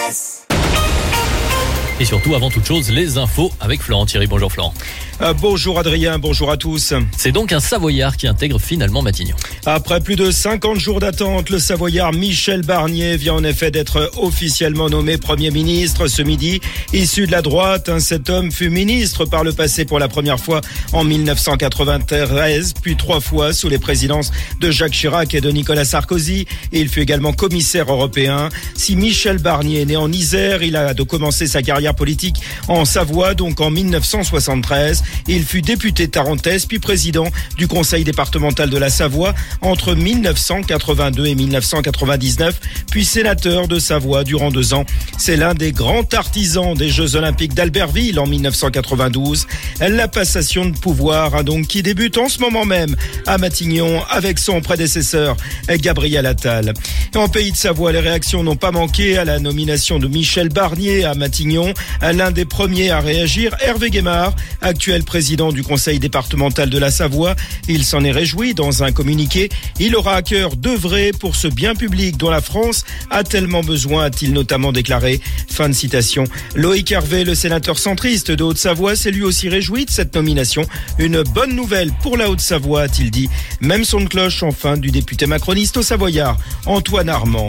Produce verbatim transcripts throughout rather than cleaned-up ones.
S. Et surtout, avant toute chose, les infos avec Florent Thierry. Bonjour Florent. Euh, bonjour Adrien, bonjour à tous. C'est donc un Savoyard qui intègre finalement Matignon. Après plus de cinquante jours d'attente, le Savoyard Michel Barnier vient en effet d'être officiellement nommé Premier ministre ce midi. Issu de la droite, hein, cet homme fut ministre par le passé pour la première fois en mille neuf cent quatre-vingt-treize, puis trois fois sous les présidences de Jacques Chirac et de Nicolas Sarkozy. Il fut également commissaire européen. Si Michel Barnier est né en Isère, il a commencé sa carrière politique en Savoie, donc en mille neuf cent soixante-treize. Il fut député tarentaise, puis président du conseil départemental de la Savoie entre mille neuf cent quatre-vingt-deux et mille neuf cent quatre-vingt-dix-neuf, puis sénateur de Savoie durant deux ans. C'est l'un des grands artisans des Jeux Olympiques d'Albertville en mille neuf cent quatre-vingt-douze. La passation de pouvoir, hein, donc, qui débute en ce moment même à Matignon avec son prédécesseur Gabriel Attal. Et en Pays de Savoie, les réactions n'ont pas manqué à la nomination de Michel Barnier à Matignon. L'un des premiers à réagir, Hervé Guémard, actuel président du conseil départemental de la Savoie. Il s'en est réjoui dans un communiqué. Il aura à cœur d'œuvrer pour ce bien public dont la France a tellement besoin, a-t-il notamment déclaré. Fin de citation. Loïc Hervé, le sénateur centriste de Haute-Savoie, s'est lui aussi réjoui de cette nomination. Une bonne nouvelle pour la Haute-Savoie, a-t-il dit. Même son de cloche, enfin, du député macroniste au Savoyard, Antoine Armand.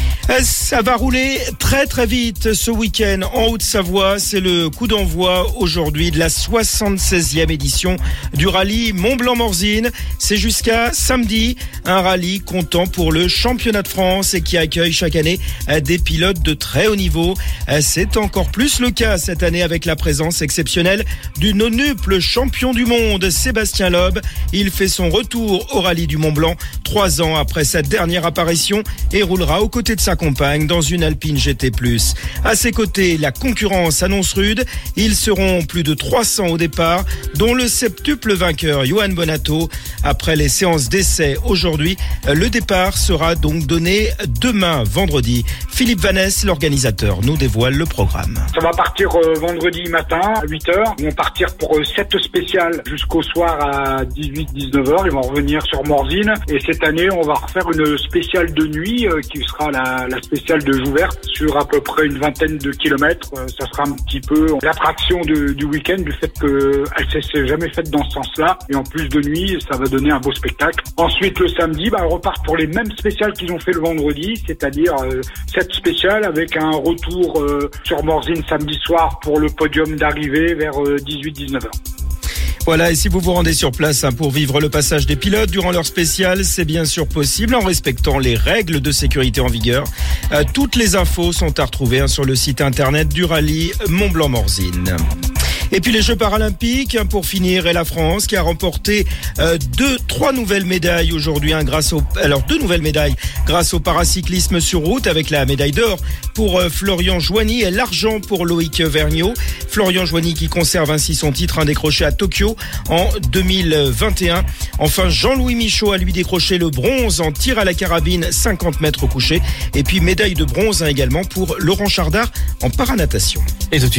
Ça va rouler très très vite ce week-end en Haute-Savoie. C'est le coup d'envoi aujourd'hui de la soixante-seizième édition du rallye Mont-Blanc-Morzine. C'est jusqu'à samedi. Un rallye comptant pour le championnat de France et qui accueille chaque année des pilotes de très haut niveau. C'est encore plus le cas cette année avec la présence exceptionnelle du nonuple champion du monde, Sébastien Loeb. Il fait son retour au rallye du Mont-Blanc trois ans après sa dernière apparition et roulera aux côtés de sa compagne dans une Alpine G T plus. À ses côtés, la concurrence annonce rude. Ils seront plus de trois cents au départ, dont le septuple vainqueur Johan Bonato. Après les séances d'essai aujourd'hui, le départ sera donc donné demain, vendredi. Philippe Vannès, l'organisateur, nous dévoile le programme. Ça va partir euh, vendredi matin à huit heures. Ils vont partir pour euh, sept spéciales jusqu'au soir à dix-huit dix-neuf heures. Ils vont revenir sur Morzine. Et cette année, on va refaire une spéciale de nuit euh, qui sera la, la spéciale de Jouverte sur à peu près une vingtaine de kilomètres. Euh, ça sera un petit peu l'attraction de, du week-end, du fait qu'elle ne s'est jamais faite dans ce sens-là. Et en plus de nuit, ça va donner un beau spectacle. Ensuite, le samedi, bah, on repart pour les mêmes spéciales qu'ils ont fait le vendredi, c'est-à-dire euh, cette spéciale avec un retour euh, sur Morzine samedi soir pour le podium d'arrivée vers euh, dix-huit dix-neuf heures. Voilà, et si vous vous rendez sur place hein, pour vivre le passage des pilotes durant leur spéciale, c'est bien sûr possible en respectant les règles de sécurité en vigueur. Euh, toutes les infos sont à retrouver hein, sur le site internet du rallye Mont-Blanc-Morzine. Et puis les Jeux paralympiques, pour finir, et la France qui a remporté euh, deux, trois nouvelles médailles aujourd'hui, hein, grâce au, alors deux nouvelles médailles grâce au paracyclisme sur route avec la médaille d'or pour euh, Florian Joigny et l'argent pour Loïc Vergniaud. Florian Joigny qui conserve ainsi son titre hein, décroché à Tokyo en deux mille vingt et un. Enfin, Jean-Louis Michaud a lui décroché le bronze en tir à la carabine cinquante mètres au coucher. Et puis médaille de bronze hein, également pour Laurent Chardard en paranatation. Et tout de suite,